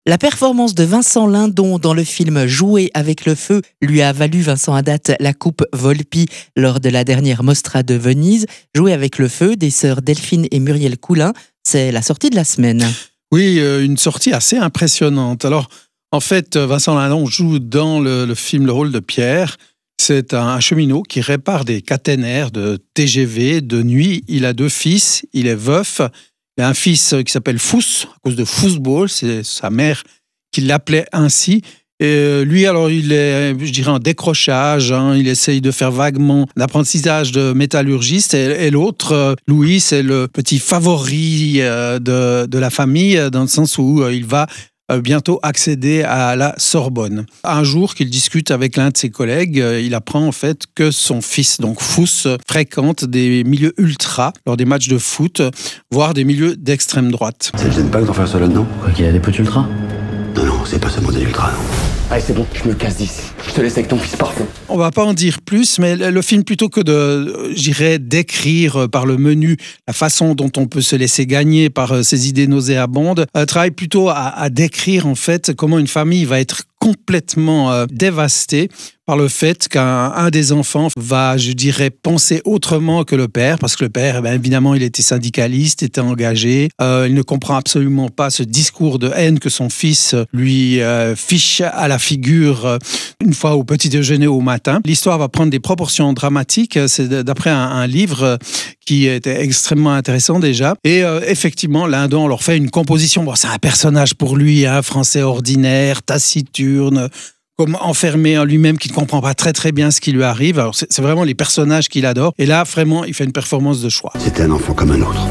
La performance de Vincent Lindon dans le film Jouer avec le feu lui a valu, Vincent Haddad, la coupe Volpi lors de la dernière Mostra de Venise. Jouer avec le feu des sœurs Delphine et Muriel Coulin, c'est la sortie de la semaine. Oui, une sortie assez impressionnante. Alors, en fait, Vincent Lindon joue dans le film le rôle de Pierre. C'est un cheminot qui répare des caténaires de TGV de nuit. Il a 2 fils, il est veuf. Il a un fils qui s'appelle Fous, à cause de football, c'est sa mère qui l'appelait ainsi. Et lui, alors, il est, je dirais, en décrochage, il essaye de faire vaguement l'apprentissage de métallurgiste. Et l'autre, Louis, c'est le petit favori de la famille, dans le sens où il va bientôt accéder à la Sorbonne. Un jour qu'il discute avec l'un de ses collègues, il apprend en fait que son fils, donc Fous, fréquente des milieux ultra lors des matchs de foot, voire des milieux d'extrême droite. Ça te gêne pas que t'en fasses ça là-dedans? Quoi, qu'il y a des potes ultra? Non, c'est pas seulement des ultras, non. Allez, c'est bon, je me casse d'ici. Je te laisse avec ton fils parfait. On va pas en dire plus, mais le film, plutôt que de, j'irais, décrire par le menu la façon dont on peut se laisser gagner par ses idées nauséabondes, travaille plutôt à décrire en fait comment une famille va être complètement dévastée par le fait qu'un des enfants va, je dirais, penser autrement que le père, parce que le père, évidemment, il était syndicaliste, était engagé, il ne comprend absolument pas ce discours de haine que son fils lui fiche à la figure une fois au petit déjeuner au matin. L'histoire va prendre des proportions dramatiques, c'est d'après un livre qui était extrêmement intéressant déjà, et effectivement, Lindon leur fait une composition, bon, c'est un personnage pour lui, français ordinaire, taciturne, comme enfermé en lui-même, qui ne comprend pas très très bien ce qui lui arrive. Alors c'est vraiment les personnages qu'il adore. Et là, vraiment, il fait une performance de choix. C'était un enfant comme un autre.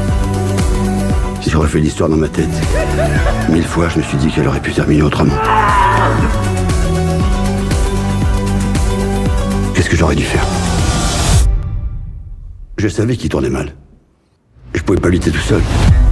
Si je refais l'histoire dans ma tête, 1000 fois, je me suis dit qu'elle aurait pu terminer autrement. Qu'est-ce que j'aurais dû faire? Je savais qu'il tournait mal. Je pouvais pas lutter tout seul.